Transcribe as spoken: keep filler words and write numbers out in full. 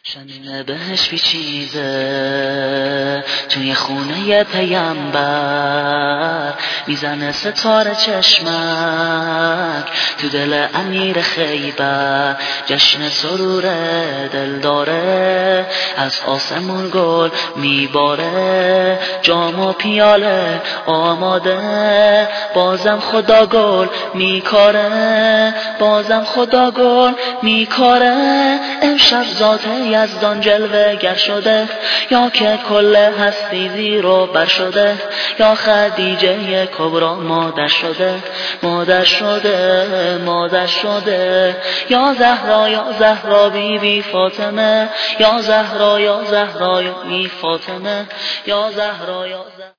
شمیم بهش پیچیده توی خونه پیامبر، میزنه ستاره چشمک تو دل امیر خیبر. جشن سرور دل داره، از آسمون گل میباره. جام و پیاله آماده، بازم خدا گل میکاره. بازم خدا گل میکاره. امشب ذات یزدان جلوه گر شده، یا که کل هستی زیر و بر شده، یا خدیجه کبرا مادر شده. مادر شده مادر شده، یا زهرا یا زهرا بی بی فاطمه. یا زهرا یا زهرا یا بی فاطمه. یا زهرا یا زهرا